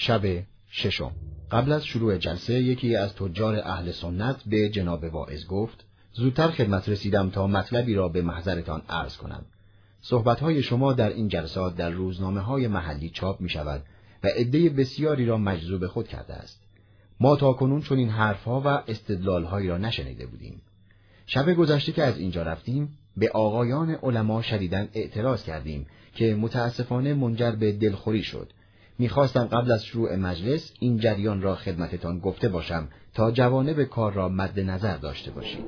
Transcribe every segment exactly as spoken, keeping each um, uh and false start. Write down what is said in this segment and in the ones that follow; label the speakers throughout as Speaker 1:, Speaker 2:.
Speaker 1: شب ششم. قبل از شروع جلسه یکی از تجار اهل سنت به جناب واعظ گفت: زودتر خدمت رسیدم تا مطلبی را به محضرتان عرض کنم. صحبت‌های شما در این جلسات در روزنامه‌های محلی چاپ می‌شود و عده بسیاری را مجذوب خود کرده است. ما تاکنون چون این حرف‌ها و استدلال‌هایی را نشنیده بودیم. شب گذشته که از اینجا رفتیم به آقایان علما شدیداً اعتراض کردیم که متاسفانه منجر به دلخوری شد. میخواستم قبل از شروع مجلس این جریان را خدمتتان گفته باشم تا جوانب کار را مد نظر داشته باشید.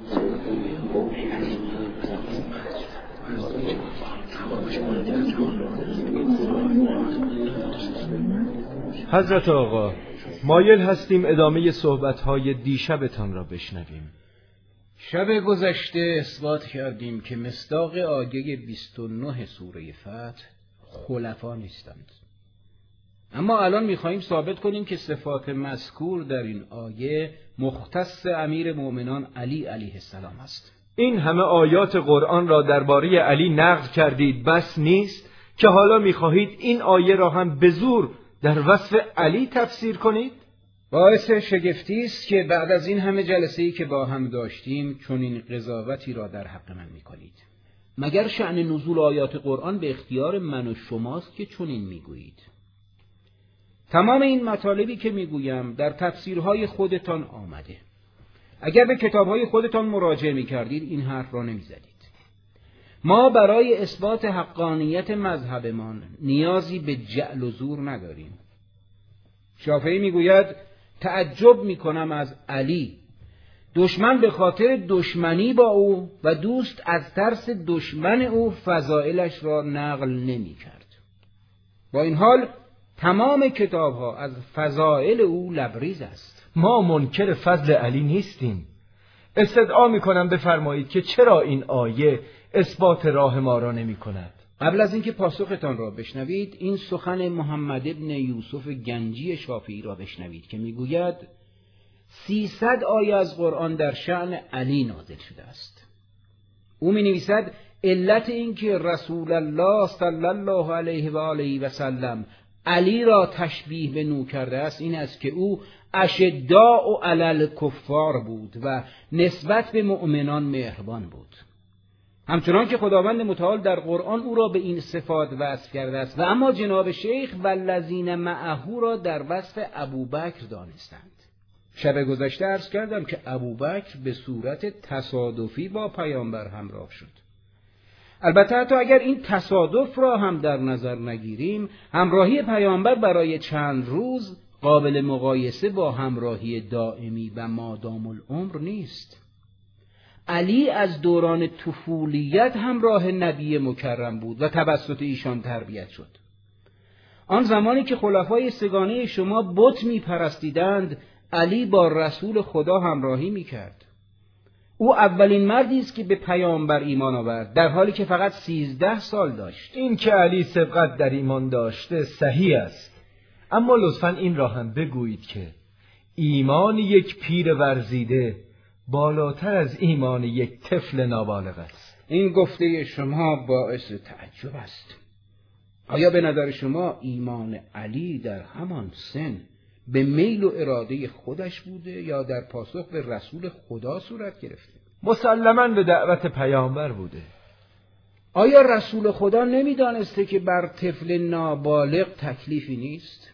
Speaker 2: حضرت آقا، مایل هستیم ادامه صحبت‌های دیشبتان را بشنویم.
Speaker 3: شب گذشته اثبات کردیم که مصداق آیه بیست و نه سوره فتح خلفا نیستند. اما الان می‌خواهیم ثابت کنیم که صفات مذکور در این آیه مختص امیر مؤمنان علی علیه السلام است.
Speaker 2: این همه آیات قرآن را درباره علی نقل کردید، بس نیست که حالا می‌خواهید این آیه را هم به زور در وصف علی تفسیر کنید؟
Speaker 3: باعث شگفتی است که بعد از این همه جلسه‌ای که با هم داشتیم چون این قضاوتی را در حق من می‌کنید. مگر شأن نزول آیات قرآن به اختیار من و شماست که چنین می‌گویید؟ تمام این مطالبی که میگویم در تفسیرهای خودتان آمده. اگر به کتابهای خودتان مراجعه میکردید این حرف را نمیزدید. ما برای اثبات حقانیت مذهبمان نیازی به جعل و زور نداریم. شافعی میگوید تعجب میکنم از علی، دشمن به خاطر دشمنی با او و دوست از ترس دشمن او فضائلش را نقل نمیکرد. با این حال تمام کتاب‌ها از فضائل او لبریز است.
Speaker 2: ما منکر فضل علی نیستیم. استدعا می‌کنم بفرمایید که چرا این آیه اثبات راه ما را نمی‌کند.
Speaker 3: قبل از اینکه پاسختان را بشنوید این سخن محمد ابن یوسف گنجی شافعی را بشنوید که میگوید سیصد آیه از قرآن در شأن علی نازل شده است. او می‌نویسد علت این که رسول الله صلی الله علیه و آله و سلم علی را تشبیه به نو کرده است این است که او اشداء علی الکفار بود و نسبت به مؤمنان مهربان بود، همچنان که خداوند متعال در قرآن او را به این صفات وصف کرده است. و اما جناب شیخ والذین معه را در وصف ابوبکر دانستند. شب گذشته عرض کردم که ابوبکر به صورت تصادفی با پیامبر همراه شد. البته حتی اگر این تصادف را هم در نظر نگیریم، همراهی پیامبر برای چند روز قابل مقایسه با همراهی دائمی و مادام العمر نیست. علی از دوران طفولیت همراه نبی مکرم بود و توسط ایشان تربیت شد. آن زمانی که خلفای سگانه شما بت می پرستیدند، علی با رسول خدا همراهی می کرد. او اولین مردی است که به پیامبر ایمان آورد در حالی که فقط سیزده سال داشت.
Speaker 2: این که علی سبقت در ایمان داشته صحیح است، اما لطفاً این را هم بگویید که ایمان یک پیر ورزیده بالاتر از ایمان یک طفل نابالغ است.
Speaker 3: این گفته شما باعث تعجب است. آیا به نظر شما ایمان علی در همان سن به میل و اراده خودش بوده یا در پاسخ به رسول خدا صورت گرفته؟
Speaker 2: مسلماً به دعوت پیامبر بوده.
Speaker 3: آیا رسول خدا نمیدانسته که بر طفل نابالغ تکلیفی نیست؟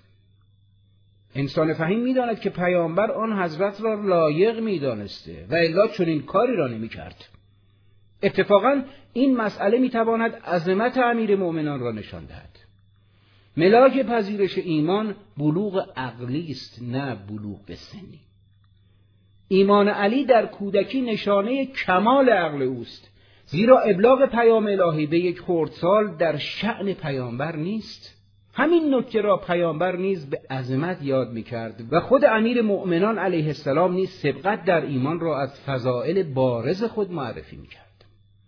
Speaker 3: انسان فهیم میداند که پیامبر آن حضرت را لایق میدانسته و الا چنین کاری را نمیکرد. اتفاقاً این مسئله میتواند عظمت امیر مؤمنان را نشان دهد. ملاک پذیرش ایمان بلوغ عقلی است، نه بلوغ به سنی. ایمان علی در کودکی نشانه کمال عقل اوست، زیرا ابلاغ پیام الهی به یک خردسال در شأن پیامبر نیست. همین نکته را پیامبر نیز به عظمت یاد می‌کرد و خود امیر مؤمنان علیه السلام نیز سبقت در ایمان را از فضائل بارز خود معرفی می‌کرد.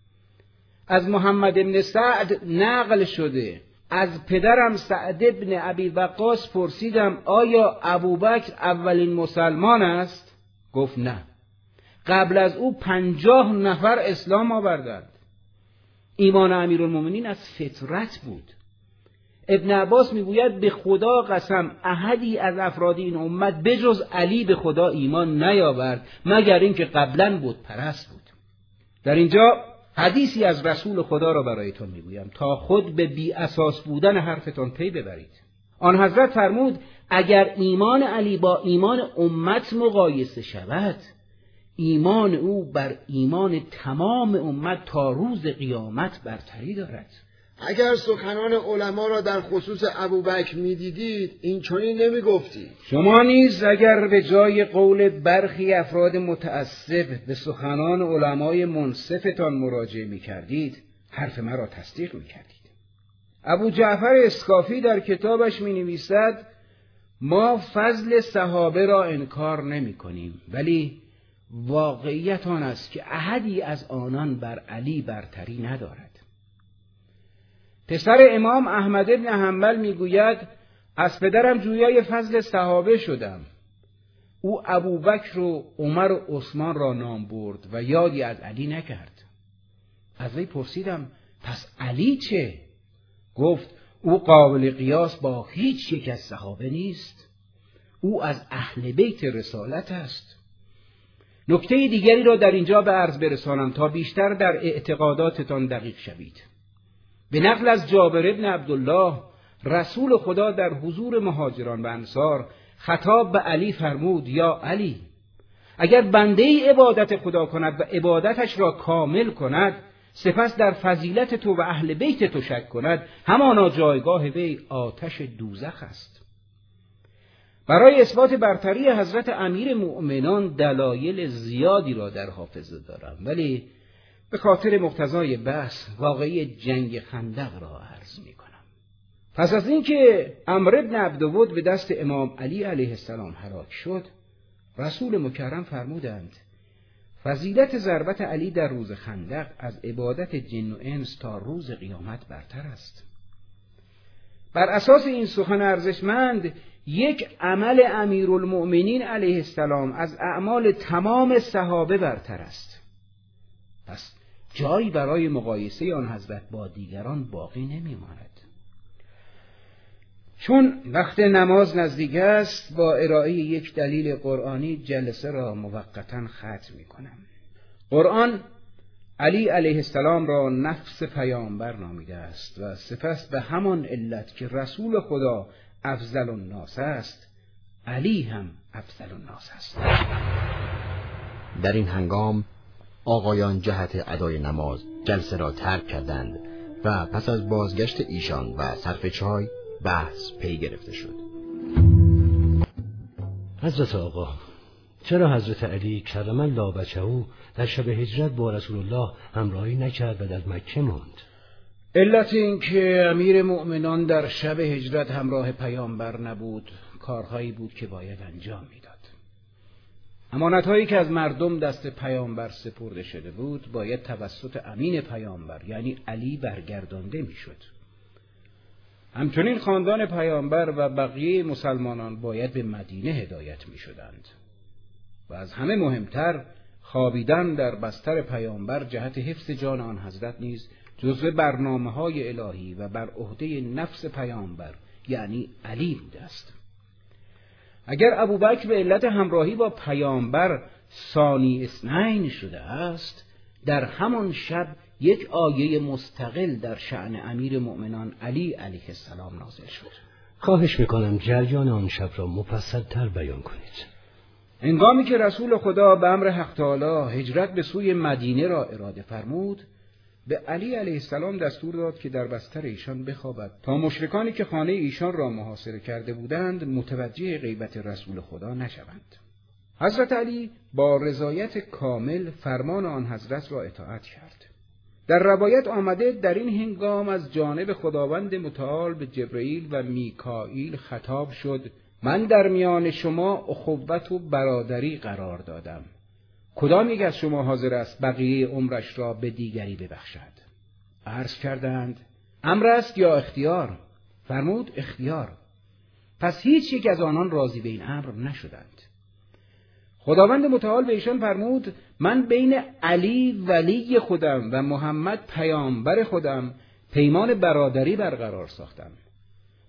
Speaker 3: از محمد بن سعد نقل شده از پدرم سعد ابن ابی وقاص پرسیدم آیا ابوبکر اولین مسلمان است؟ گفت نه، قبل از او پنجاه نفر اسلام آوردند. ایمان امیرالمومنین از فطرت بود. ابن عباس میگوید به خدا قسم احدی از افراد این امت بجز علی به خدا ایمان نیاورد مگر اینکه قبلا بود پرست بود. در اینجا حدیثی از رسول خدا را برایتون میگویم تا خود به بی اساس بودن حرفتان پی ببرید. آن حضرت فرمود اگر ایمان علی با ایمان امت مقایسه شود، ایمان او بر ایمان تمام امت تا روز قیامت برتری دارد.
Speaker 4: اگر سخنان علما را در خصوص ابوبکر میدیدید این چنین نمیگفتید.
Speaker 3: شما نیز اگر به جای قول برخی افراد متعصب به سخنان علمای منصفتان مراجعه میکردید، حرف مرا تصدیق میکردید. ابو جعفر اسکافی در کتابش مینویسد ما فضل صحابه را انکار نمی کنیم، ولی واقعیت آن است که احدی از آنان بر علی برتری ندارد. پسر امام احمد بن حنبل میگوید از پدرم جویای فضل صحابه شدم. او ابوبکر و عمر و عثمان را نام برد و یادی از علی نکرد. از وی پرسیدم پس علی چه؟ گفت او قابل قیاس با هیچ یک از صحابه نیست. او از اهل بیت رسالت است. نکته دیگری را در اینجا به عرض برسانم تا بیشتر در اعتقاداتتان دقیق شوید. به نقل از جابر بن عبدالله رسول خدا در حضور مهاجران و انصار خطاب به علی فرمود یا علی، اگر بنده ای عبادت خدا کند و عبادتش را کامل کند سپس در فضیلت تو و اهل بیت تو شک کند، همانا جایگاه وی آتش دوزخ است. برای اثبات برتری حضرت امیر مؤمنان دلایل زیادی را در حافظه دارم، ولی به خاطر مقتضای بحث واقعی جنگ خندق را عرض می کنم. پس از اینکه عمرو بن عبدود به دست امام علی علیه السلام هلاک شد، رسول مکرم فرمودند فضیلت ضربت علی در روز خندق از عبادت جن و انس تا روز قیامت برتر است. بر اساس این سخن ارزشمند یک عمل امیرالمؤمنین علیه السلام از اعمال تمام صحابه برتر است. پس جایی برای مقایسه آن حضرت با دیگران باقی نمی ماند. چون وقت نماز نزدیک است با ارائه یک دلیل قرآنی جلسه را موقتا ختم می کنم. قرآن علی علیه السلام را نفس پیامبر نامیده است و سپس به همان علت که رسول خدا افضل الناس است، علی هم افضل الناس است.
Speaker 1: در این هنگام آقایان جهت ادای نماز جلسه را ترک کردند و پس از بازگشت ایشان و صرف چای بحث پی گرفته شد.
Speaker 5: حضرت آقا، چرا حضرت علی کرم الله وجهه در شب هجرت با رسول الله همراهی نکرد و در مکه ماند؟
Speaker 3: علت این که امیر مؤمنان در شب هجرت همراه پیامبر نبود کارهایی بود که باید انجام میداد. امانت‌هایی که از مردم دست پیامبر سپرده شده بود باید توسط امین پیامبر یعنی علی برگردانده میشد. همچنین خاندان پیامبر و بقیه مسلمانان باید به مدینه هدایت میشدند و از همه مهمتر خوابیدن در بستر پیامبر جهت حفظ جان آن حضرت نیز جزو برنامه‌های الهی و بر عهده نفس پیامبر یعنی علی بوده است. اگر ابوبکر به علت همراهی با پیامبر ثانی اثنین شده است، در همان شب یک آیه مستقل در شأن امیر مؤمنان علی علیه السلام نازل شد.
Speaker 5: خواهش میکنم جریان آن شب را مفصل‌تر بیان کنید.
Speaker 3: هنگامی که رسول خدا به امر حق تعالی هجرت به سوی مدینه را اراده فرمود، به علی علیه السلام دستور داد که در بستر ایشان بخوابد تا مشرکانی که خانه ایشان را محاصره کرده بودند متوجه غیبت رسول خدا نشوند. حضرت علی با رضایت کامل فرمان آن حضرت را اطاعت کرد. در روایت آمده در این هنگام از جانب خداوند متعال به جبرئیل و میکائیل خطاب شد من در میان شما اخوت و برادری قرار دادم. کدام یک از شما حاضر است بقیه عمرش را به دیگری ببخشد؟ عرض کردند امر است یا اختیار؟ فرمود اختیار. پس هیچ یک از آنان راضی به این امر نشدند. خداوند متعال به ایشان فرمود من بین علی ولی خودم و محمد پیامبر خودم پیمان برادری برقرار ساختم.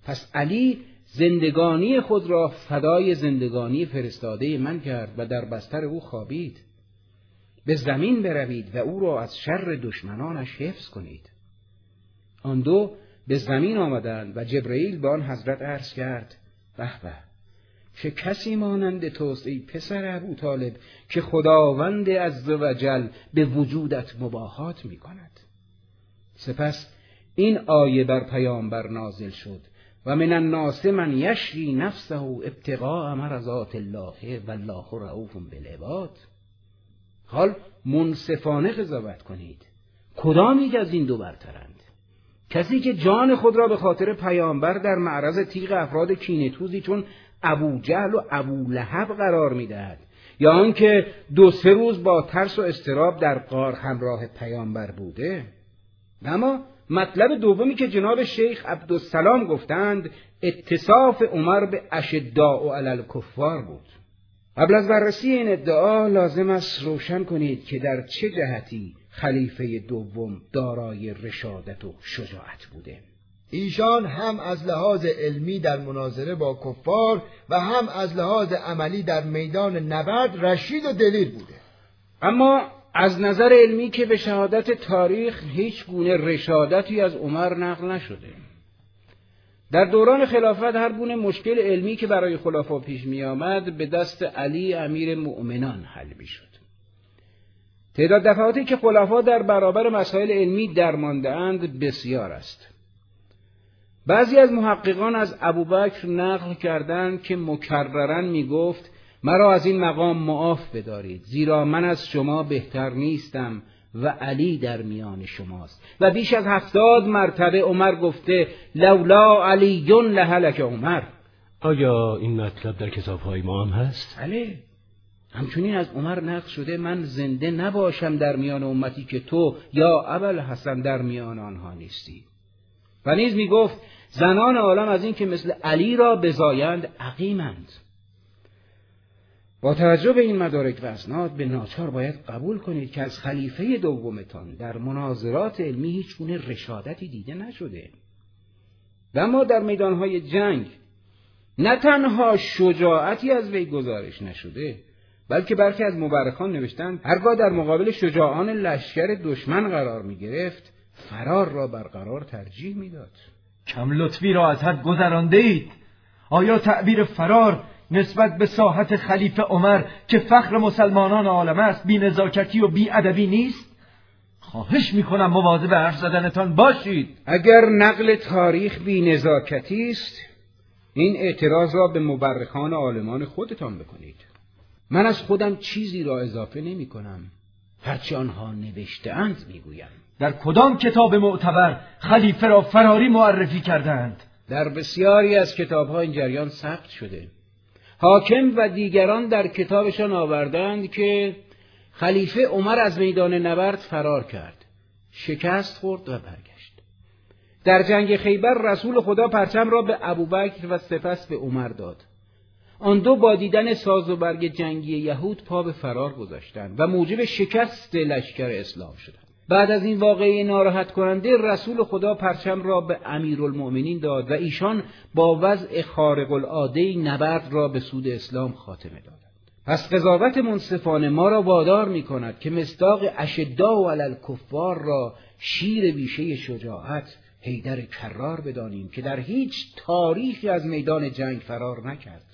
Speaker 3: پس علی زندگانی خود را فدای زندگانی فرستاده من کرد و در بستر او خوابید. به زمین بروید و او را از شر دشمنانش حفظ کنید. آن دو به زمین آمدند و جبرئیل به آن حضرت عرض کرد: به به، چه کسی مانند توست ای پسر ابو طالب که خداوند عزوجل به وجودت مباهات می کند. سپس این آیه بر پیامبر نازل شد: و من الناس من یشری نفسه ابتغاء مرضات الله والله رؤوف بالعباد. حال منصفانه قضاوت کنید، کدام یک از این دو برترند؟ کسی که جان خود را به خاطر پیامبر در معرض تیغ افراد کینه‌توزی چون ابو جهل و ابو لهب قرار می‌دهد، یا آنکه دو سه روز با ترس و اضطراب در غار همراه پیامبر بوده؟ اما مطلب دومی که جناب شیخ عبدالسلام گفتند اتصاف عمر به اشداء علی الکفار بود. قبل از بررسی این ادعا لازم است روشن کنید که در چه جهتی خلیفه دوم دارای رشادت و شجاعت بوده.
Speaker 4: ایشان هم از لحاظ علمی در مناظره با کفار و هم از لحاظ عملی در میدان نبرد رشید و دلیر بوده.
Speaker 3: اما از نظر علمی که به شهادت تاریخ هیچ گونه رشادتی از عمر نقل نشده. در دوران خلافت هر گونه مشکل علمی که برای خلفا پیش می آمد به دست علی امیر مؤمنان حل می شد. تعداد دفعاتی که خلفا در برابر مسائل علمی درمانده‌اند بسیار است. بعضی از محققان از ابوبکر نقل کردند که مکرراً می گفت: مرا از این مقام معاف بدارید، زیرا من از شما بهتر نیستم و علی در میان شماست. و بیش از هفتاد مرتبه عمر گفته: لولا علی لهلک عمر.
Speaker 5: آیا این مطلب در کتاب‌های ما هم هست؟
Speaker 3: بله، همچنین از عمر نقل شده: من زنده نباشم در میان امتی که تو یا ابوالحسن در میان آنها نیستی. و نیز می گفت: زنان عالم از این که مثل علی را بزایند عقیمند. با توجه به این مدارک و اسناد به ناچار باید قبول کنید که از خلیفه دومتان در مناظرات علمی هیچ گونه رشادتی دیده نشده. و اما در میدانهای جنگ نه تنها شجاعتی از وی گزارش نشده، بلکه برخی از مورخان نوشتند هرگاه در مقابل شجاعان لشکر دشمن قرار می گرفت فرار را برقرار ترجیح می داد.
Speaker 2: کم لطفی را از حد گذرانده اید. آیا تعبیر فرار نسبت به ساحت خلیفه عمر که فخر مسلمانان عالم است بی نزاکتی و بی ادبی نیست؟ خواهش میکنم مواظب حرف زدنتان باشید.
Speaker 3: اگر نقل تاریخ بی نزاکتی است، این اعتراض را به مورخان عالمان خودتان بکنید. من از خودم چیزی را اضافه نمی کنم، هرچی آنها نوشته‌اند میگویم.
Speaker 2: در کدام کتاب معتبر خلیفه را فراری معرفی کردند؟
Speaker 3: در بسیاری از کتاب‌ها این جریان ثبت شده. حاکم و دیگران در کتابشان آوردند که خلیفه عمر از میدان نبرد فرار کرد، شکست خورد و برگشت. در جنگ خیبر رسول خدا پرچم را به ابوبکر و سپس به عمر داد. آن دو با دیدن ساز و برگ جنگی یهود پا به فرار گذاشتند و موجب شکست لشکر اسلام شدند. بعد از این واقعه ناراحت کننده رسول خدا پرچم را به امیرالمؤمنین داد و ایشان با وضع خارق العاده نبرد را به سود اسلام خاتمه دادند. پس قضاوت منصفانه ما را وادار می کند که مصداق اشداء علی الکفار را شیر بیشه شجاعت حیدر کرار بدانیم که در هیچ تاریخی از میدان جنگ فرار نکرد.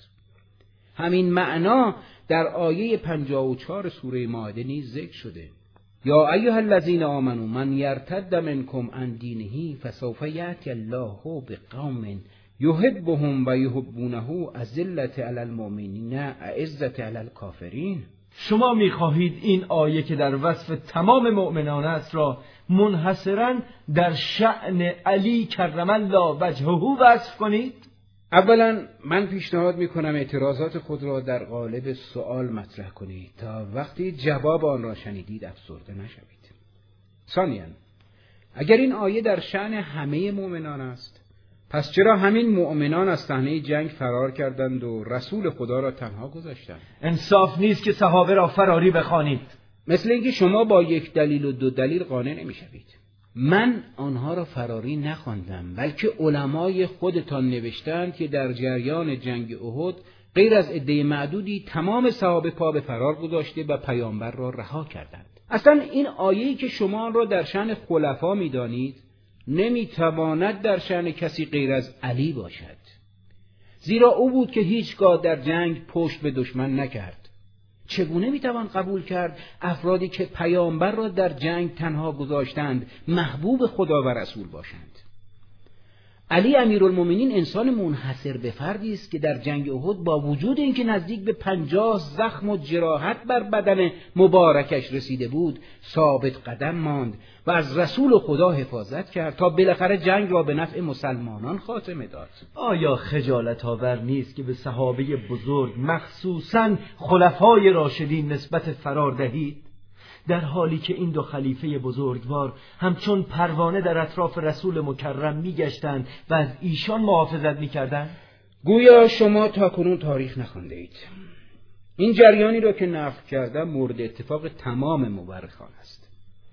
Speaker 3: همین معنا در آیه پنجاه و چهار سوره مائده نیز ذکر شده: یا ایها الذین آمنوا من یرتد منکم عن دینه فسوف یأتی الله بقوم یحبهم و یحبونه اذلة علی المؤمنین اعزة علی الکافرین.
Speaker 2: شما می‌خواهید این آیه که در وصف تمام مؤمنان است را منحصراً در شأن علی کرم الله وجهه وصف کنید؟
Speaker 3: اولا من پیشنهاد میکنم اعتراضات خود را در قالب سؤال مطرح کنید تا وقتی جواب آن را شنیدید افسرده نشوید. ثانیاً اگر این آیه در شأن همه مؤمنان است، پس چرا همین مؤمنان از صحنه جنگ فرار کردند و رسول خدا را تنها گذاشتند؟
Speaker 2: انصاف نیست که صحابه را فراری بخوانید.
Speaker 3: مثل اینکه شما با یک دلیل و دو دلیل قانع نمیشوید. من آنها را فراری نخواندم، بلکه علمای خودتان نوشتند که در جریان جنگ احد غیر از عده معدودی تمام صحابه پا به فرار گذاشته و پیامبر را رها کردند. اصلا این آیه‌ای که شما آن را در شأن خلفا می‌دانید نمی‌تواند در شأن کسی غیر از علی باشد، زیرا او بود که هیچگاه در جنگ پشت به دشمن نکرد. چگونه میتوان قبول کرد افرادی که پیامبر را در جنگ تنها گذاشتند محبوب خدا و رسول باشند؟ علی امیرالمومنین انسان منحصر به فردی است که در جنگ احد با وجود اینکه نزدیک به پنجاه زخم و جراحت بر بدن مبارکش رسیده بود، ثابت قدم ماند و از رسول خدا حفاظت کرد تا بالاخره جنگ را به نفع مسلمانان خاتمه داد.
Speaker 2: آیا خجالت آور نیست که به صحابه بزرگ مخصوصاً خلفای راشدین نسبت فرار دهید، در حالی که این دو خلیفه بزرگوار همچون پروانه در اطراف رسول مکرم میگشتند و از ایشان محافظت میکردند؟
Speaker 3: گویا شما تاکنون تاریخ نخوانده اید. این جریانی را که نقل کردم مورد اتفاق تمام مورخان است.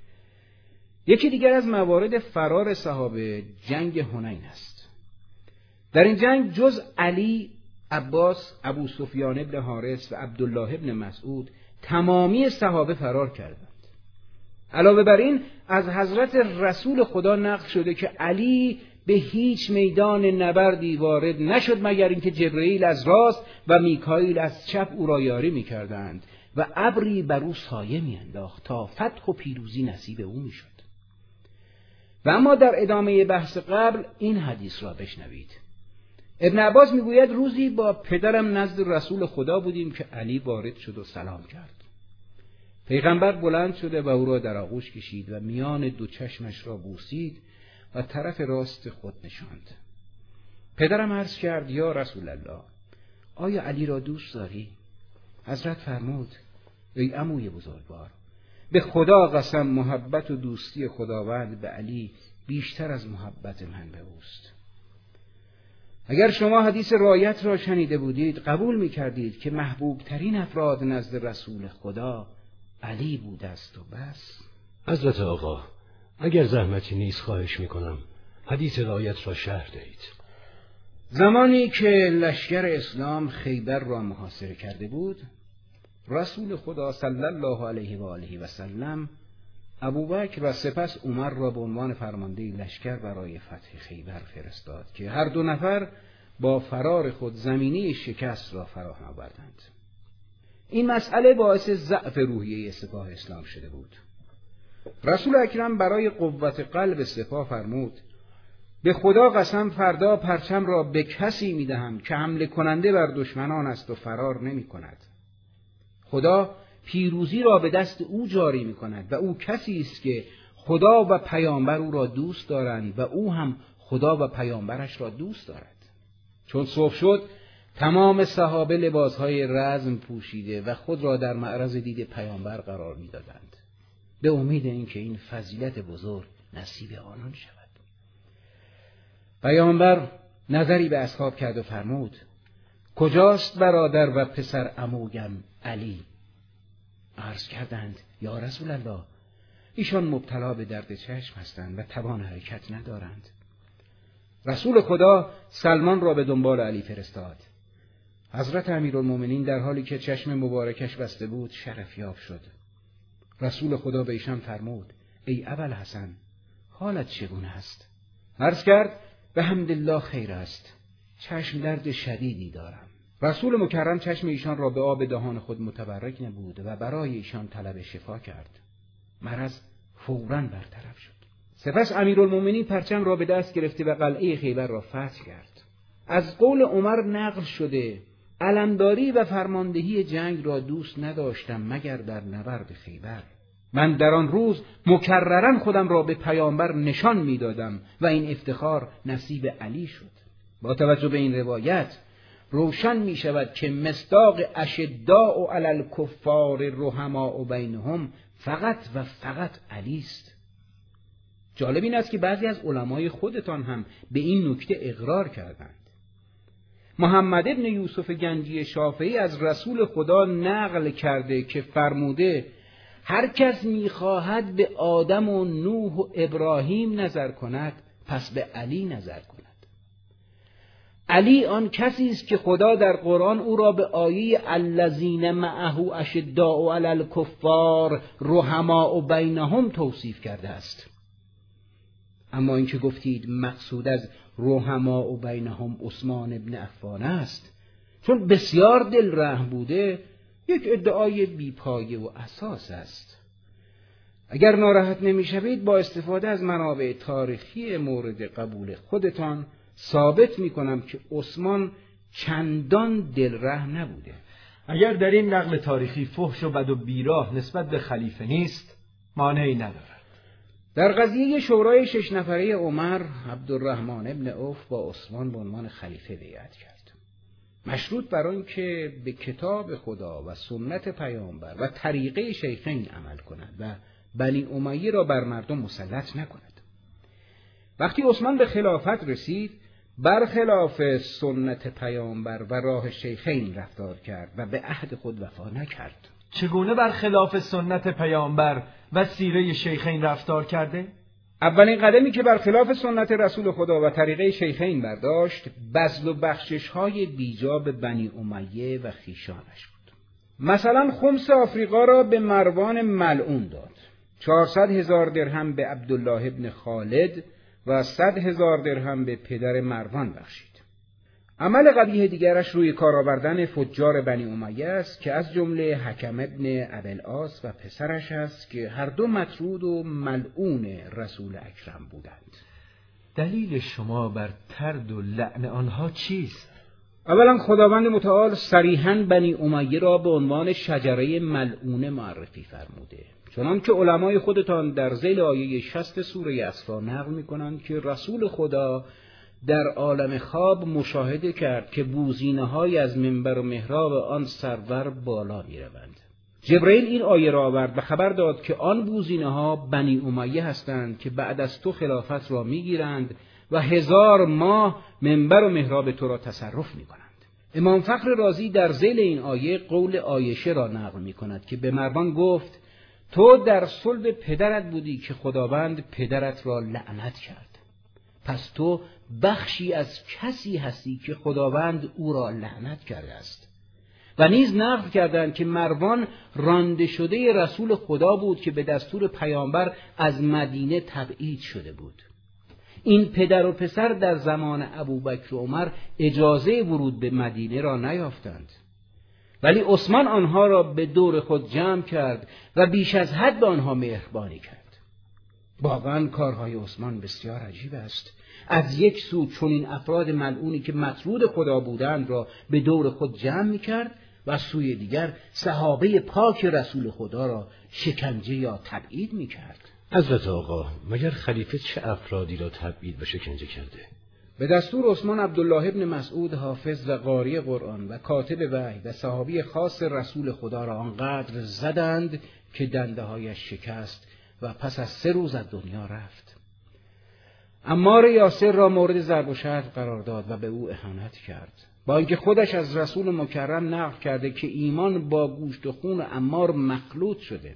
Speaker 3: یکی دیگر از موارد فرار صحابه جنگ حنین است. در این جنگ جز علی، عباس، ابو سفیان ابن حارث و عبدالله ابن مسعود تمامی صحابه فرار کردند. علاوه بر این از حضرت رسول خدا نقل شده که علی به هیچ میدان نبردی وارد نشد مگر اینکه جبرئیل از راست و میکائیل از چپ او را یاری می‌کردند و ابری بر او سایه می‌انداخت تا فتح و پیروزی نصیب او می‌شد. و اما در ادامه بحث قبل این حدیث را بشنوید. ابن عباس میگوید روزی با پدرم نزد رسول خدا بودیم که علی وارد شد و سلام کرد. پیغمبر بلند شده و او را در آغوش کشید و میان دو چشمش را بوسید و طرف راست خود نشاند. پدرم عرض کرد یا رسول الله، آیا علی را دوست داری؟ حضرت فرمود ای عموی بزرگوار، به خدا قسم محبت و دوستی خداوند به علی بیشتر از محبت من به اوست. اگر شما حدیث رایت را شنیده بودید قبول می کردید که محبوب ترین افراد نزد رسول خدا علی بوده است و بس.
Speaker 5: حضرت آقا، اگر زحمتی نیست خواهش می کنم حدیث رایت را شرح دهید.
Speaker 3: زمانی که لشکر اسلام خیبر را محاصره کرده بود، رسول خدا صلی الله علیه و آله و سلم ابوبکر و سپس عمر را به عنوان فرمانده لشکر برای فتح خیبر فرستاد که هر دو نفر با فرار خود زمینه شکست را فراهم آوردند. این مسئله باعث ضعف روحیه سپاه اسلام شده بود. رسول اکرم برای قوت قلب سپاه فرمود به خدا قسم فردا پرچم را به کسی میدهم که حمله کننده بر دشمنان است و فرار نمی کند. خدا پیروزی را به دست او جاری می کند و او کسی است که خدا و پیامبر او را دوست دارند و او هم خدا و پیامبرش را دوست دارد. چون صبح شد تمام صحابه لباسهای رزم پوشیده و خود را در معرض دید پیامبر قرار می دادند به امید اینکه این فضیلت بزرگ نصیب آنان شود. پیامبر نظری به اصحاب کرد و فرمود کجاست برادر و پسر عمویم علی؟ عرض کردند یا رسول الله ایشان مبتلا به درد چشم هستند و توان حرکت ندارند. رسول خدا سلمان را به دنبال علی فرستاد. حضرت امیرالمومنین در حالی که چشم مبارکش بسته بود شرفیاب شد. رسول خدا به ایشان فرمود ای ابوالحسن حالت چگونه است؟ عرض کرد به حمدالله خیر است، چشم درد شدیدی دارم. رسول مکرم چشم ایشان را به آب دهان خود متبرک نبود و برای ایشان طلب شفا کرد. مرض فوراً برطرف شد. سپس امیرالمومنین پرچم را به دست گرفته و قلعه خیبر را فتح کرد. از قول عمر نقل شده علمداری و فرماندهی جنگ را دوست نداشتم مگر در نبرد خیبر. من در آن روز مکررن خودم را به پیامبر نشان می‌دادم و این افتخار نصیب علی شد. با توجه به این روایت روشن می شود که مصداق اشداء علی الکفار رحماء بینهم فقط و فقط علی است. جالب این است که بعضی از علمای خودتان هم به این نکته اقرار کردند. محمد ابن یوسف گنجی شافعی از رسول خدا نقل کرده که فرموده هر کس میخواهد به آدم و نوح و ابراهیم نظر کند پس به علی نظر کند. علی آن کسی است که خدا در قرآن او را به آیه الذین معه اشداء علی الکفار رحماء بینهم توصیف کرده است. اما اینکه گفتید مقصود از رحماء بینهم عثمان ابن عفان است، چون بسیار دل رحم بوده، یک ادعای بیپایه و اساس است. اگر ناراحت نمی‌شوید با استفاده از منابع تاریخی مورد قبول خودتان ثابت می‌کنم که عثمان چندان دل رحم نبوده.
Speaker 2: اگر در این نقل تاریخی فحش و بد و بیراه نسبت به خلیفه نیست، مانعی ندارد.
Speaker 3: در قضیه شورای شش نفره عمر، عبدالرحمن ابن عوف با عثمان به عنوان خلیفه بیعت کرد، مشروط بر آن که به کتاب خدا و سنت پیامبر و طریقه شیخین عمل کند و بنی امیه را بر مردم مسلط نکند. وقتی عثمان به خلافت رسید، برخلاف سنت پیامبر و راه شیخین رفتار کرد و به عهد خود وفا نکرد.
Speaker 2: چگونه برخلاف سنت پیامبر و سیره شیخین رفتار کرده؟
Speaker 3: اولین قدمی که برخلاف سنت رسول خدا و طریقه شیخین برداشت، بذل و بخشش‌های بیجا به بنی امیه و خیشانش بود. مثلا خمس آفریقا را به مروان ملعون داد، چهارصد هزار درهم به عبدالله ابن خالد و صد هزار درهم به پدر مروان بخشید. عمل قبیح دیگرش روی کار آوردن فجار بنی امیه است که از جمله حکم ابن ابوالعاص و پسرش است که هر دو مطرود و ملعون رسول اکرم بودند.
Speaker 2: دلیل شما بر طرد و لعن آنها چیست؟
Speaker 3: اولا خداوند متعال صریحاً بنی امیه را به عنوان شجره ملعونه معرفی فرموده، چنان که علمای خودتان در ذیل آیه شصت سوره اسراء نقل می‌کنند که رسول خدا در عالم خواب مشاهده کرد که بوزینه‌های از منبر و محراب آن سرور بالا می‌روند. جبرئیل این آیه را آورد و خبر داد که آن بوزینه‌ها بنی امیه هستند که بعد از تو خلافت را می‌گیرند و هزار ماه منبر و محراب تو را تصرف می‌کنند. امام فخر رازی در ذیل این آیه قول عایشه را نقل می‌کند که به مروان گفت تو در صلب پدرت بودی که خداوند پدرت را لعنت کرد، پس تو بخشی از کسی هستی که خداوند او را لعنت کرده است. و نیز نقل کردند که مروان رانده شده رسول خدا بود که به دستور پیامبر از مدینه تبعید شده بود. این پدر و پسر در زمان ابوبکر و عمر اجازه ورود به مدینه را نیافتند، ولی عثمان آنها را به دور خود جمع کرد و بیش از حد به آنها مهربانی کرد. واقعا کارهای عثمان بسیار عجیب است. از یک سو چنین افراد ملعونی که مطرود خدا بودند را به دور خود جمع می‌کرد و از سوی دیگر صحابه پاک رسول خدا را شکنجه یا تبعید می‌کرد.
Speaker 5: حضرت آقا، مگر خلیفه چه افرادی را تبعید و شکنجه کرده؟
Speaker 3: به دستور عثمان عبدالله ابن مسعود حافظ و قاری قرآن و کاتب وحی و صحابی خاص رسول خدا را آنقدر زدند که دنده‌هایش شکست و پس از سه روز از دنیا رفت. عمار یاسر را مورد ضرب و شتم قرار داد و به او اهانت کرد، با اینکه خودش از رسول مکرم نقل کرده که ایمان با گوشت و خون عمار مخلوط شده.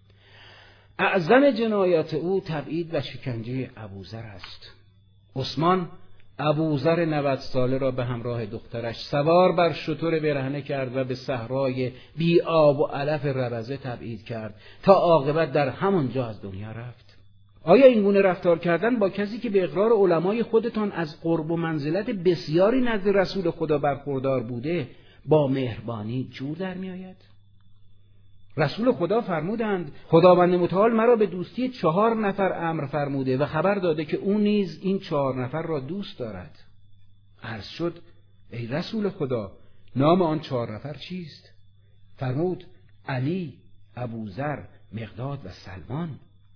Speaker 3: اعظم جنایات او تبعید و شکنجه ابوذر است. عثمان ابوذر نود ساله را به همراه دخترش سوار بر شتر برهنه کرد و به صحرای بی آب و علف ربزه تبعید کرد تا عاقبت در همانجا از دنیا رفت. آیا این گونه رفتار کردن با کسی که به اقرار علمای خودتان از قرب و منزلت بسیاری نزد رسول خدا برخوردار بوده با مهربانی جور در می آید؟ رسول خدا فرمودند خداوند متعال مرا به دوستی چهار نفر امر فرموده و خبر داده که او نیز این چهار نفر را دوست دارد. عرض شد ای رسول خدا، نام آن چهار نفر چیست؟ فرمود علی، ابوذر، مقداد و سلمان.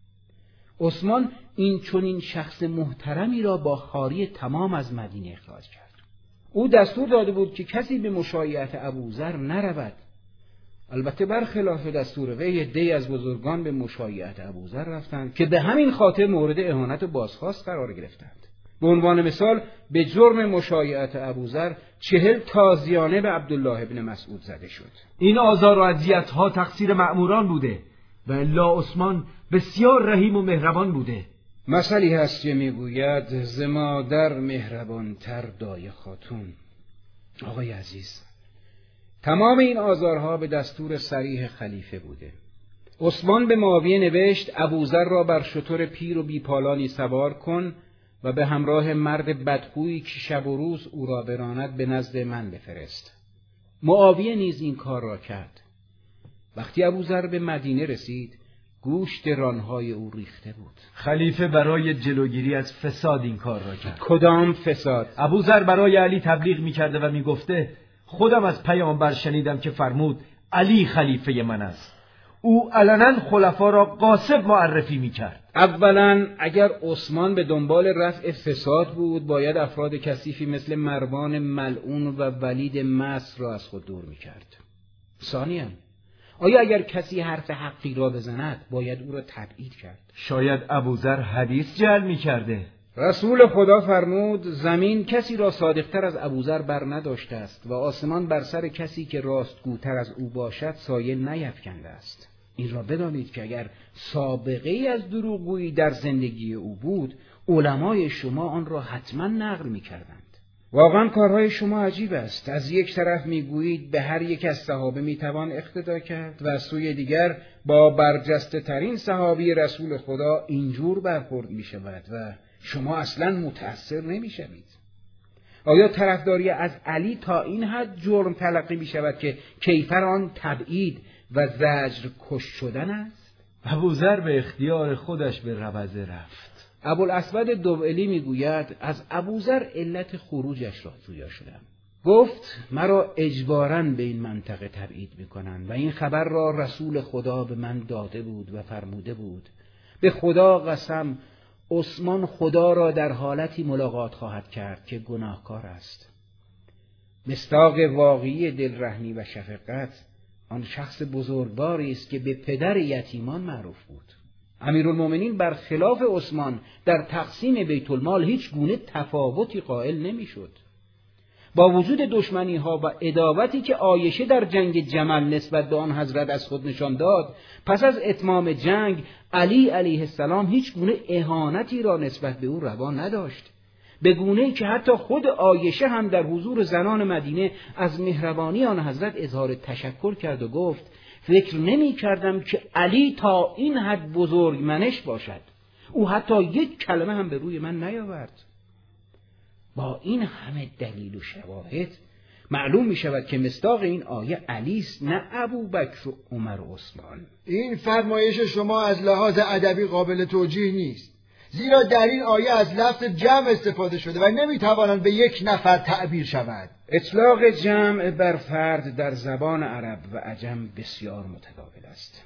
Speaker 3: عثمان این چنین شخص محترمی را با خواری تمام از مدینه اخراج کرد. او دستور داده بود که کسی به مشایعت ابوذر نرود. البته برخلاف دستور وی عده‌ای از بزرگان به مشایعت ابوذر رفتند که به همین خاطر مورد اهانت و بازخواست قرار گرفتند. به عنوان مثال به جرم مشایعت ابوذر چهل تازیانه به عبدالله ابن مسعود زده شد.
Speaker 2: این آزار و اذیت‌ها تقصیر مأموران بوده و الا عثمان بسیار رحیم و مهربان بوده.
Speaker 3: مثلی هست که میگوید ز مادر مهربان تر دایه خاتون. آقای عزیز، تمام این آزارها به دستور صریح خلیفه بوده. عثمان به معاویه نوشت ابوذر را بر شتر پیر و بیپالانی سوار کن و به همراه مرد بدخویی که شب و روز او را براند به نزد من بفرست. معاویه نیز این کار را کرد. وقتی ابوذر به مدینه رسید، گوشت رانهای او ریخته بود.
Speaker 2: خلیفه برای جلوگیری از فساد این کار را کرد.
Speaker 3: کدام فساد؟
Speaker 2: ابوذر برای علی تبلیغ می‌کرده و می‌گفته خودم از پیامبر شنیدم که فرمود علی خلیفه من است. او علنا خلفا را غاصب معرفی می‌کرد.
Speaker 3: اولا اگر عثمان به دنبال رفع فساد بود، باید افراد کثیفی مثل مروان ملعون و ولید مصر را از خود دور می‌کرد. ثانیاً آیا اگر کسی حرف حقی را بزند باید او را تبعید کرد؟
Speaker 2: شاید ابوذر حدیث جعل می‌کرده.
Speaker 3: رسول خدا فرمود زمین کسی را صادقتر از ابوذر بر نداشته است و آسمان بر سر کسی که راستگوتر از او باشد سایه نیفکنده است. این را بدانید که اگر سابقه ای از دروغگویی در زندگی او بود، علمای شما آن را حتما نقل می‌کردند. واقعا کارهای شما عجیب است. از یک طرف میگویید به هر یک از صحابه میتوان اقتدا کرد و از سوی دیگر با برجسته ترین صحابی رسول خدا اینجور برخورد میشود و شما اصلا متأثر نمیشوید. آیا طرفداری از علی تا این حد جرم تلقی میشود که کیفر آن تبعید و زجر کش شدن است؟
Speaker 2: ابوذر به اختیار خودش به روضه رفت.
Speaker 3: ابوالاسود دوئلی میگوید از ابوذر علت خروجش را جویا شدم. گفت مرا اجباراً به این منطقه تبعید میکنند و این خبر را رسول خدا به من داده بود و فرموده بود به خدا قسم عثمان خدا را در حالتی ملاقات خواهد کرد که گناهکار است. مصداق واقعی دلرحمی و شفقت آن شخص بزرگواری است که به پدر یتیمان معروف بود. امیرالمومنین برخلاف عثمان در تقسیم بیت المال هیچ گونه تفاوتی قائل نمیشد. با وجود دشمنی ها و عداوتی که عایشه در جنگ جمل نسبت به آن حضرت از خود نشان داد، پس از اتمام جنگ علی علیه السلام هیچ گونه اهانتی را نسبت به او روا نداشت، به گونه‌ای که حتی خود عایشه هم در حضور زنان مدینه از مهربانی آن حضرت اظهار تشکر کرد و گفت فکر نمی کردم که علی تا این حد بزرگ منش باشد. او حتی یک کلمه هم به روی من نیاورد. با این همه دلیل و شواهد معلوم می شود که مصداق این آیه علی است، نه ابوبکر و عمر و عثمان.
Speaker 4: این فرمایش شما از لحاظ ادبی قابل توجیه نیست، زیرا در این آیه از لفظ جمع استفاده شده و نمیتوانند به یک نفر تعبیر شود.
Speaker 3: اطلاق جمع بر فرد در زبان عرب و عجم بسیار متداول است.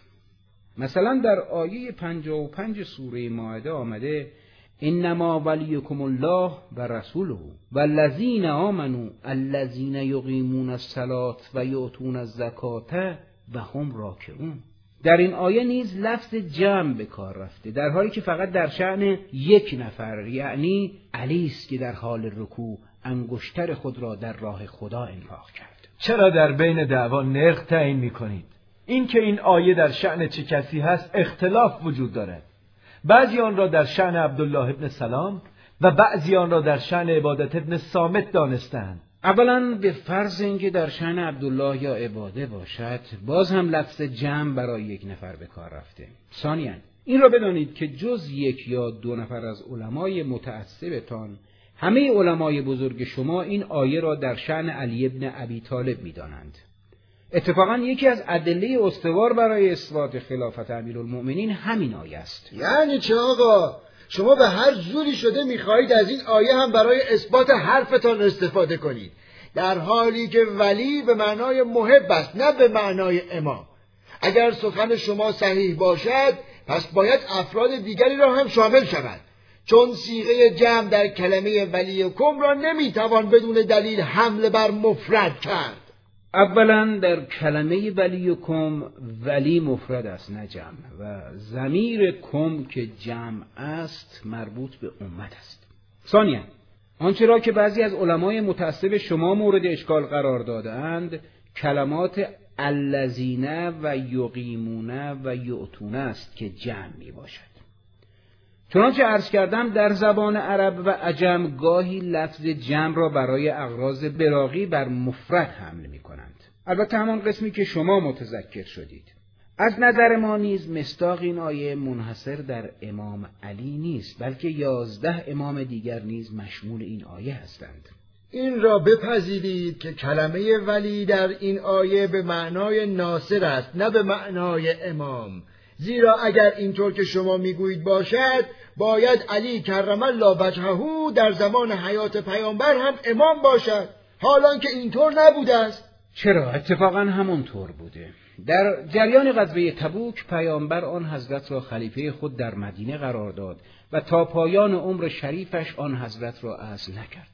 Speaker 3: مثلا در آیه پنجاه و پنج سوره مائده آمده انما ولیکم الله و رسوله والذین آمنوا الذین یقیمون الصلاة و یؤتون الزکاة و هم راکعون. در این آیه نیز لفظ جمع به کار رفته، در حالی که فقط در شأن یک نفر، یعنی علی است که در حال رکوع انگشتر خود را در راه خدا انفاق کرد.
Speaker 2: چرا در بین دعوا نرخ تعیین می‌کنید؟ این که این آیه در شأن چه کسی هست اختلاف وجود دارد. بعضی آن را در شأن عبدالله ابن سلام و بعضی آن را در شأن عبادت ابن صامت دانستند.
Speaker 3: اولا به فرض اینکه در شأن عبدالله یا عباده باشد، باز هم لفظ جمع برای یک نفر به کار رفته. ثانیاً این را بدانید که جز یک یا دو نفر از علمای متعصبتان، همه علمای بزرگ شما این آیه را در شأن علی ابن ابی طالب می‌دانند. اتفاقا یکی از ادله استوار برای اثبات خلافت امیرالمؤمنین همین آیه است.
Speaker 4: یعنی چه آقا؟ شما به هر زوری شده میخواهید از این آیه هم برای اثبات حرفتان استفاده کنید، در حالی که ولی به معنای محب است، نه به معنای امام. اگر سخن شما صحیح باشد پس باید افراد دیگری را هم شامل شود، چون صیغه جمع در کلمه ولیکم را نمیتوان بدون دلیل حمله بر مفرد کرد.
Speaker 3: اولا در کلمه ولیکم ولی مفرد است نه جمع، و ضمیر کم که جمع است مربوط به امت است. ثانیاً آنچه را که بعضی از علمای متعصب شما مورد اشکال قرار دادند کلمات الذین و یقیمون و یؤتون است که جمع می باشد. چنانچه عرض کردم در زبان عرب و عجم گاهی لفظ جمع را برای اغراض بلاغی بر مفرد حمل می کنند. البته همان قسمی که شما متذکر شدید. از نظر ما نیز مصداق این آیه منحصر در امام علی نیست، بلکه یازده امام دیگر نیز مشمول این آیه هستند.
Speaker 4: این را بپذیرید که کلمه ولی در این آیه به معنای ناصر است، نه به معنای امام. زیرا اگر اینطور که شما میگویید باشد، باید علی کرم الله وجهه در زمان حیات پیامبر هم امام باشد، حالان که اینطور نبوده است.
Speaker 3: چرا؟ اتفاقا همونطور بوده. در جریان غزوه تبوک پیامبر آن حضرت را خلیفه خود در مدینه قرار داد و تا پایان عمر شریفش آن حضرت را عزل نکرد.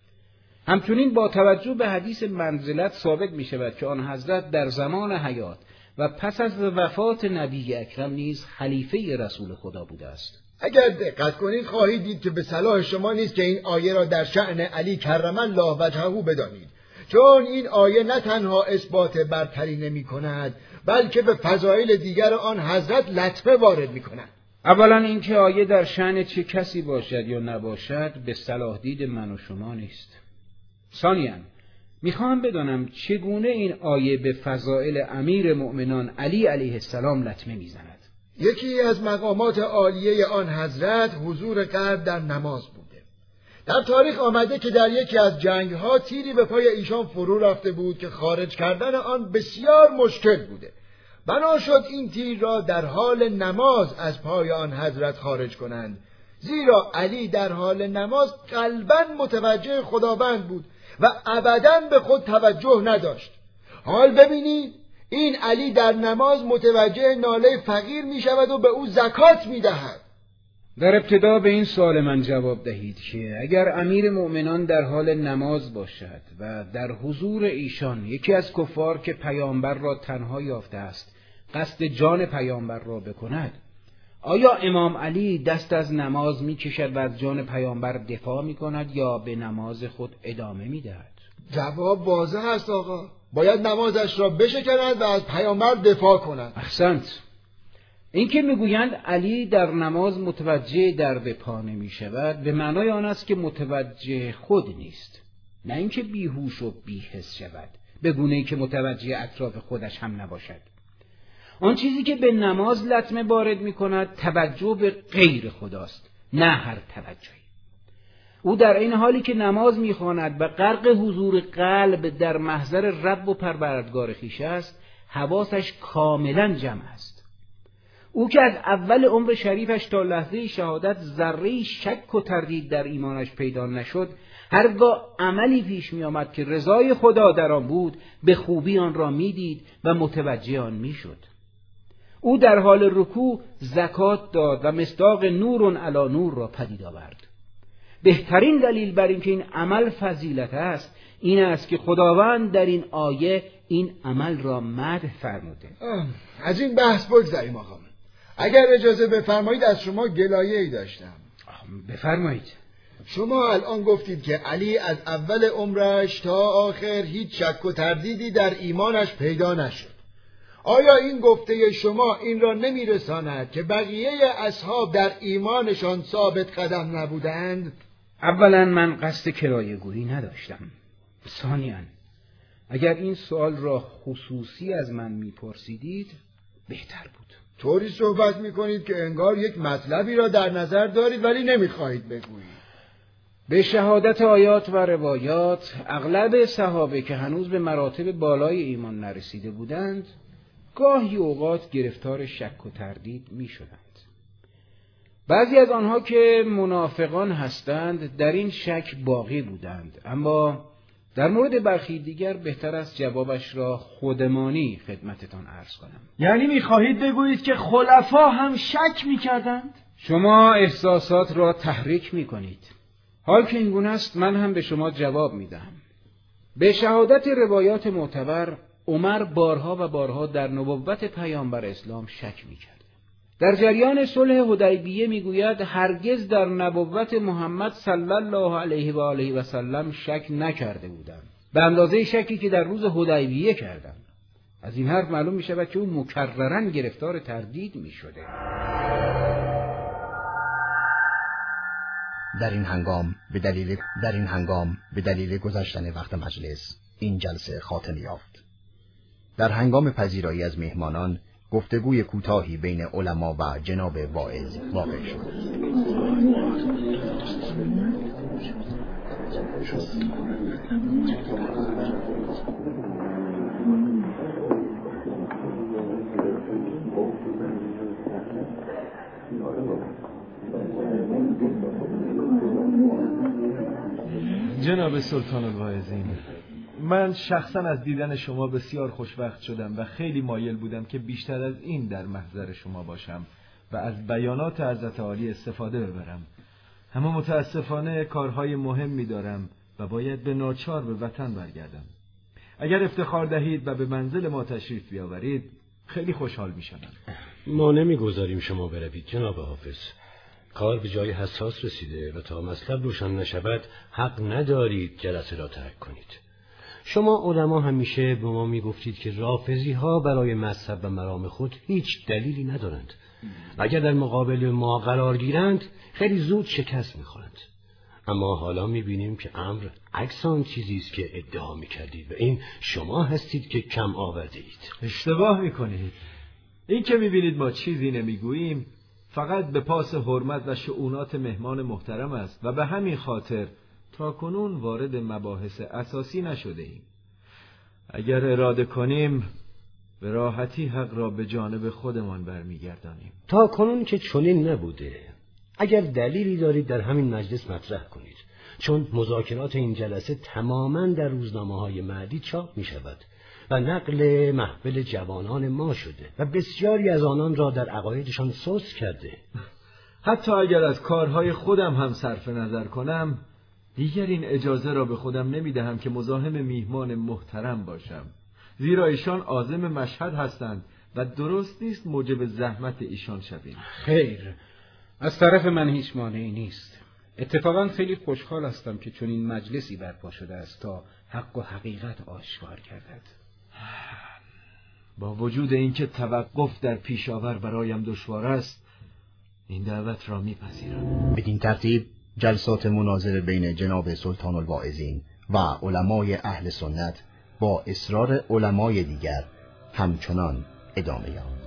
Speaker 3: همچنین با توجه به حدیث منزلت ثابت می شود که آن حضرت در زمان حیات و پس از وفات نبی اکرم نیز خلیفه رسول خدا بوده است.
Speaker 4: اگر دقت کنید خواهید دید که به صلاح شما نیست که این آیه را در شأن علی کرم الله وجهه بدانید، چون این آیه نه تنها اثبات برتری نمی کند، بلکه به فضایل دیگر آن حضرت لطمه وارد می کند.
Speaker 3: اولا اینکه آیه در شأن چه کسی باشد یا نباشد به صلاح دید من و شما نیست. ثانیاً میخوام بدانم چگونه این آیه به فضائل امیر مؤمنان علی علیه السلام لطمه میزند.
Speaker 4: یکی از مقامات عالیه آن حضرت حضور قلب در نماز بوده. در تاریخ آمده که در یکی از جنگ‌ها تیری به پای ایشان فرو رفته بود که خارج کردن آن بسیار مشکل بوده. بنا شد این تیر را در حال نماز از پای آن حضرت خارج کنند، زیرا علی در حال نماز قلباً متوجه خداوند بود و ابداً به خود توجه نداشت. حال ببینید این علی در نماز متوجه ناله فقیر می شود و به او زکات می دهد.
Speaker 3: در ابتدا به این سوال من جواب دهید که اگر امیر مؤمنان در حال نماز باشد و در حضور ایشان یکی از کفار که پیامبر را تنها یافته است قصد جان پیامبر را بکند، آیا امام علی دست از نماز می کشد و از جان پیامبر دفاع می کند یا به نماز خود ادامه می دهد؟
Speaker 4: جواب واضح است آقا، باید نمازش را بشکند و از پیامبر دفاع کند.
Speaker 3: احسنت. این که میگویند علی در نماز متوجه درد پا نمی شود به معنای آن است که متوجه خود نیست، نه اینکه بیهوش و بی‌حس شود به گونه‌ای که متوجه اطراف خودش هم نباشد. آن چیزی که به نماز لطمه وارد می کند توجه به غیر خداست، نه هر توجهی. او در این حالی که نماز می خواند و غرق حضور قلب در محضر رب و پروردگار خویش است، حواسش کاملا جمع است. او که از اول عمر شریفش تا لحظه شهادت ذره شک و تردید در ایمانش پیدا نشد، هرگاه عملی پیش می آمد که رضای خدا در آن بود به خوبی آن را می دید و متوجه آن می شد. او در حال رکوع زکات داد و مصداق نور علی نور را پدید آورد. بهترین دلیل بر اینکه این عمل فضیلت است این است که خداوند در این آیه این عمل را مدح فرموده.
Speaker 4: از این بحث بگذریم آقا. اگر اجازه بفرمایید از شما گلایه‌ای داشتم.
Speaker 3: بفرمایید.
Speaker 4: شما الان گفتید که علی از اول عمرش تا آخر هیچ شک و تردیدی در ایمانش پیدا نشد. آیا این گفته شما این را نمیرساند که بقیه اصحاب در ایمانشان ثابت قدم نبودند؟
Speaker 3: اولا من قصد کرایه‌گویی نداشتم. ثانیاً اگر این سوال را خصوصی از من میپرسیدید بهتر بود.
Speaker 4: طوری صحبت میکنید که انگار یک مطلبی را در نظر دارید ولی نمیخواهید بگویید.
Speaker 3: به شهادت آیات و روایات اغلب صحابه که هنوز به مراتب بالای ایمان نرسیده بودند گاهی اوقات گرفتار شک و تردید می شدند. بعضی از آنها که منافقان هستند در این شک باقی بودند، اما در مورد برخی دیگر بهتر است جوابش را خودمانی خدمتتان عرض کنم.
Speaker 2: یعنی می‌خواهید بگویید که خلفا هم شک می‌کردند؟
Speaker 3: شما احساسات را تحریک می‌کنید. حال که این گونه است من هم به شما جواب می‌دهم. به شهادت روایات معتبر عمر بارها و بارها در نبوت پیامبر اسلام شک می‌کرد. در جریان صلح حدیبیه میگوید هرگز در نبوت محمد صلی الله علیه و آله و سلم شک نکرده بودم. به اندازه شکی که در روز حدیبیه کردند. از این حرف معلوم می شود که او مکرراً گرفتار تردید می شده.
Speaker 1: در این هنگام به دلیل در این هنگام به دلیل گذشتن وقت مجلس این جلسه خاتمه یافت. در هنگام پذیرایی از مهمانان گفتگوی کوتاهی بین علما و جناب واعظ واقع شد.
Speaker 2: جناب سلطان الواعظین، من شخصا از دیدن شما بسیار خوشوقت شدم و خیلی مایل بودم که بیشتر از این در محضر شما باشم و از بیانات حضرت عالی استفاده ببرم. اما متاسفانه کارهای مهمی دارم و باید به ناچار به وطن برگردم. اگر افتخار دهید و به منزل ما تشریف بیاورید خیلی خوشحال می شدم.
Speaker 5: ما نمیگذاریم شما بروید جناب حافظ. کار به جای حساس رسیده و تا مطلب روشن نشود حق ندارید جلسه را ترک کنید. شما علما همیشه به ما میگفتید که رافضی ها برای مذهب و مرام خود هیچ دلیلی ندارند. اگر در مقابل ما قرار گیرند خیلی زود شکست میخورند. اما حالا میبینیم که امر عکس آن چیزی است که ادعا میکردید و این شما هستید که کم آورده اید.
Speaker 2: اشتباه میکنید. این که میبینید ما چیزی نمیگوییم فقط به پاس حرمت و شؤونات مهمان محترم است و به همین خاطر تا کنون وارد مباحث اساسی نشده ایم. اگر اراده کنیم به راحتی حق را به جانب خودمان برمیگردانیم.
Speaker 5: تا کنون که چنین نبوده. اگر دلیلی دارید در همین مجلس مطرح کنید، چون مذاکرات این جلسه تماماً در روزنامه‌های مهدی چاپ می شود و نقل محفل جوانان ما شده و بسیاری از آنان را در عقایدشان سوس کرده.
Speaker 2: حتی اگر از کارهای خودم هم صرف نظر کنم دیگر این اجازه را به خودم نمی دهم که مزاحم میهمان محترم باشم، زیرا ایشان عازم مشهد هستند و درست نیست موجب زحمت ایشان شویم.
Speaker 3: خیر، از طرف من هیچ مانعی نیست. اتفاقا خیلی خوشحال هستم که چون این مجلسی برپا شده است تا حق و حقیقت آشکار گردد.
Speaker 2: با وجود اینکه توقف در پیشاور برایم دشوار است، این دعوت را میپذیرم.
Speaker 1: بدین ترتیب جلسات مناظره بین جناب سلطان الواعظین و علمای اهل سنت با اصرار علمای دیگر همچنان ادامه یافت.